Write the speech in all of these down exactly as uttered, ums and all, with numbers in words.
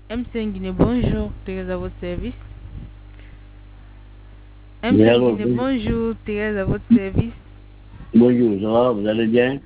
M cinq Guinée, bonjour, Thérèse à votre service. M cinq Alors, Guinée, bonjour, Thérèse à votre service. bonjour, ça va, vous allez bien?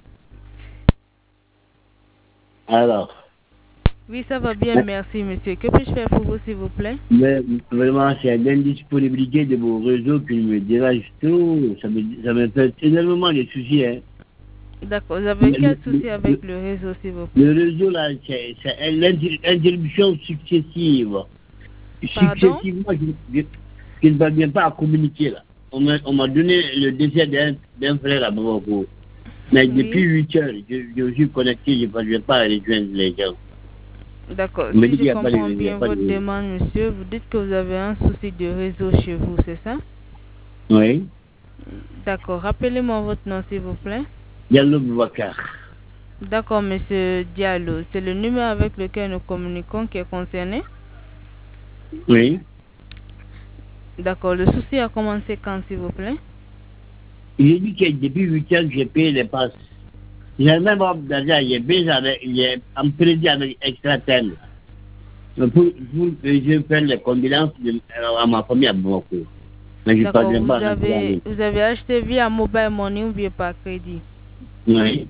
Alors, Oui, ça va bien, merci, monsieur. Que puis-je faire pour vous, s'il vous plaît? mais vraiment, c'est l'indisponibilité de vos réseaux qui me dérange trop. Ça me, ça me fait énormément de soucis. Hein. D'accord, vous avez Le, quel le, souci avec le, le réseau, s'il vous plaît? le réseau, là, c'est l'interruption successive. Pardon? Successivement, je, je, je ne parviens pas à communiquer, là. On m'a on m'a donné le décès d'un frère à Bamako. Mais depuis Oui. huit heures, je, je suis connecté, je ne parviens pas à rejoindre les gens. D'accord, On me si dit je qu'il n'y a pas de comprends réseau, il n'y a bien pas de votre réseau. demande, monsieur, vous dites que vous avez un souci de réseau chez vous, c'est ça? Oui. D'accord, rappelez-moi votre nom, s'il vous plaît. Diallo Boubacar. D'accord, monsieur Diallo, c'est le numéro avec lequel nous communiquons qui est concerné? Oui. D'accord, le souci a commencé quand, s'il vous plaît? J'ai dit que depuis huit ans que j'ai payé les passes. J'ai même pas d'argent, j'ai payé avec, j'ai emprunté avec extra terme. Pour, pour que je fasse les condoléances de- à ma famille à Bamako. Mais je ne D'accord, parviens pas vous à rentrer en avez, ligne. vous avez acheté via mobile money ou bien par crédit? Oui.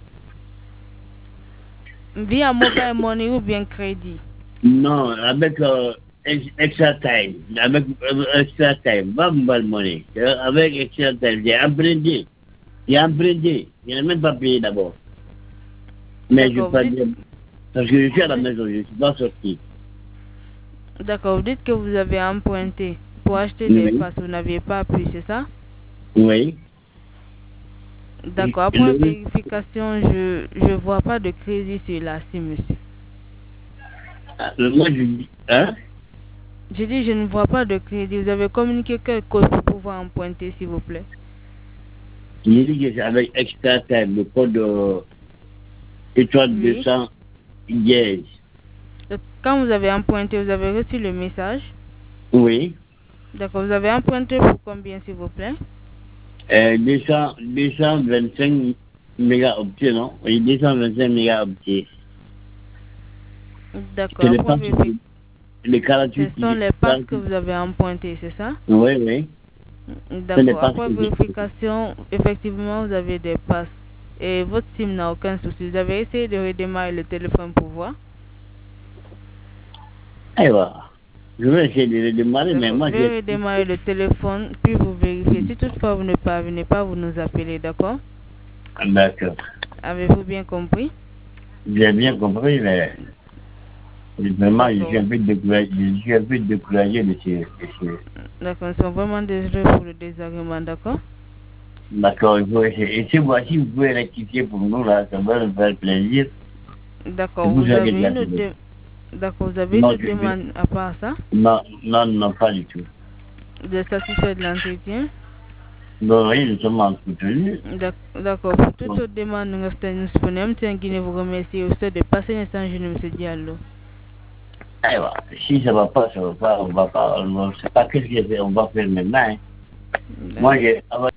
Via mobile money ou bien crédit? Non, avec euh, ex- extra time. Avec euh, extra time. Pas mobile money. Euh, Avec extra time. J'ai emprunté. J'ai emprunté. Je n'ai même pas payé d'abord. Mais je D'accord, vous dites, parviens. Parce que je suis à vous la dites, maison, je ne suis pas sorti. d'accord, vous dites que vous avez emprunté pour acheter les Oui. passes, vous n'aviez pas pu, c'est ça? Oui. D'accord, après Le, vérification, je je vois pas de crédit sur la SIM, monsieur. le, moi, je dis, hein? J'ai dit, je ne vois pas de crédit. Vous avez communiqué quel code pour pouvoir emprunter, s'il vous plaît? Il dit que c'est avec extra time, le code euh, étoile Oui. deux cents dièse. Donc, quand vous avez emprunté, vous avez reçu le message. Oui. D'accord, vous avez emprunté pour combien, s'il vous plaît? Euh, deux cents, deux cent vingt-cinq mégaoctets, non? Oui, deux cent vingt-cinq mégaoctets. D'accord, C'est le après pass, vérification. les Ce quarante-huit, sont les passes que quarante-huit. vous avez empruntées, c'est ça? Oui, oui. C'est les D'accord. passes Après que j'ai. vérification, effectivement, vous avez des passes. Et votre SIM n'a aucun souci. Vous avez essayé de redémarrer le téléphone pour voir? Eh voilà. Je vais essayer de le démarrer, mais D'accord. moi, j'ai... Veuillez redémarrer le téléphone, puis vous vérifiez. Si toutefois vous ne parvenez pas, vous nous appelez, d'accord? D'accord. Avez-vous bien compris? J'ai bien compris, mais vraiment, je suis D'accord. un peu découragé, je suis un peu découragé de ce, de ce, D'accord. Nous sommes vraiment désolés pour le désagrément, d'accord? D'accord, il faut essayer. Et ce mois-ci, vous pouvez rectifier pour nous, là, ça va nous faire plaisir. D'accord. C'est pour Vous ça que avez j'ai une appelé. de... D'accord. Vous avez Non, une je, je- demande à part ça? non, non, non, pas du tout. Vous êtes satisfait de l'entretien? Non, oui, nous sommes entretenus. D'ac- D'accord. Pour toute autre demande, nous restons disponibles. Tiens, Guinée vous remercie aussi de passer un instant, je ne me suis dit allô. Eh ben, si ça va pas, ça va pas, on va pas, on ne sait pas qu'est-ce qu'on va faire maintenant. Hein. Moi, D'accord. j'ai